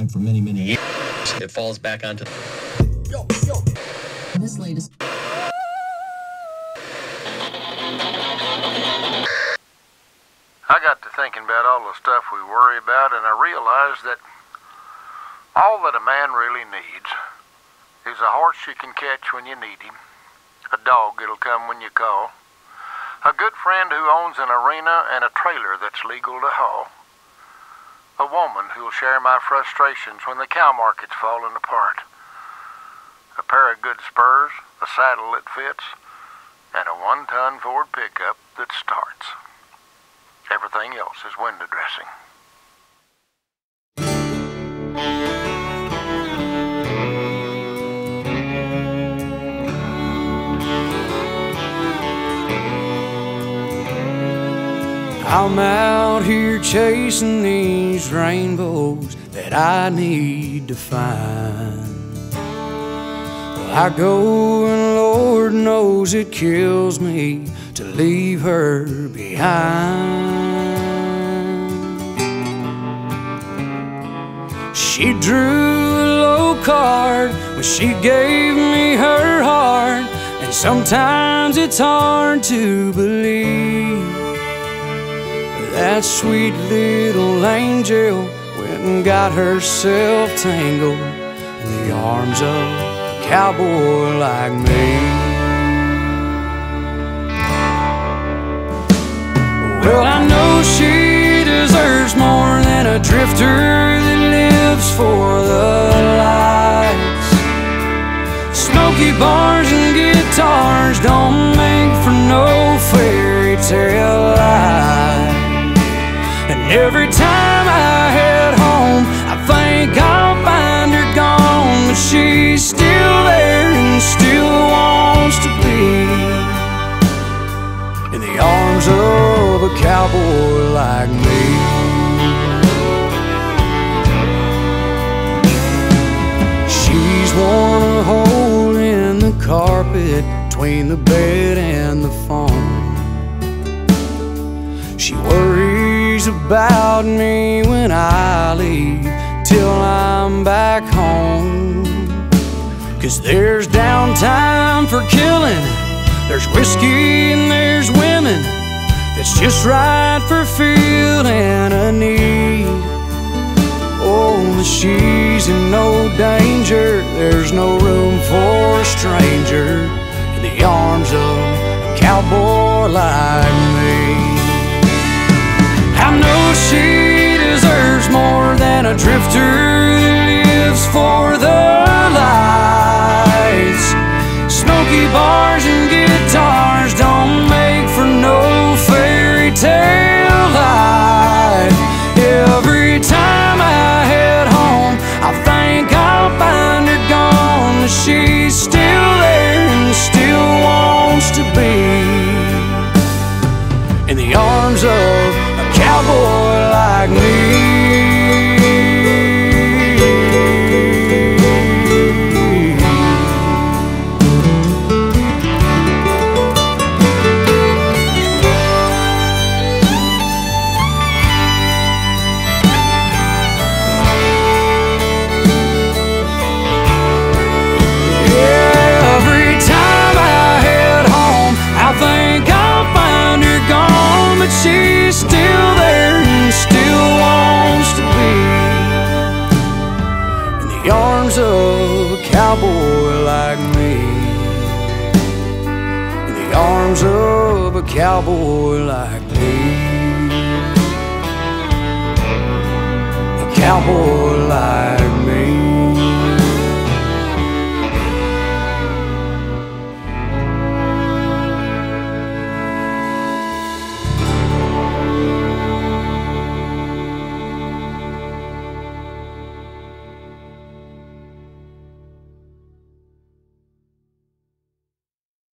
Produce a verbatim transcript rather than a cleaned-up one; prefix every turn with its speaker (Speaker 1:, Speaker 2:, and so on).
Speaker 1: for many, many years. It falls back onto yo, yo.
Speaker 2: This latest.
Speaker 3: I got to thinking about all the stuff we worry about, and I realized that all that a man really needs is a horse you can catch when you need him, a dog that'll come when you call, a good friend who owns an arena and a trailer that's legal to haul, a woman who'll share my frustrations when the cow market's falling apart, a pair of good spurs, a saddle that fits, and a one-ton Ford pickup that starts. Everything else is window dressing.
Speaker 4: I'm out here chasing these rainbows that I need to find. I go and Lord knows it kills me to leave her behind. She drew a low card when she gave me her heart, and sometimes it's hard to believe that sweet little angel went and got herself tangled in the arms of a cowboy like me. Well, I know she deserves more than a drifter that lives for the lights. Smoky bars and guitars don't make for no fairy tale life. And every time I head home, I think I'll find her gone, but she's still there and still wants to be in the arms of a cowboy like me. She's worn a hole in the carpet between the bed and the phone. She worries about me when I leave till I'm back home. 'Cause there's downtime for killing, there's whiskey and there's women that's just right for feeling a need. Oh, but she's in no danger, there's no room for a stranger in the arms of a cowboy like me. I know she deserves more than a drifter that lives for the lights. Smoky bars and guitars don't make for no fairy tale life. Every time I head home, I think I'll find her gone, but she's still there and still wants to be in the arms of a cowboy like me. Yeah, every time I head home, I think I'll find her gone, but she's still there and still wants to be in the arms of a cowboy like me. In the arms of a cowboy like me. A cowboy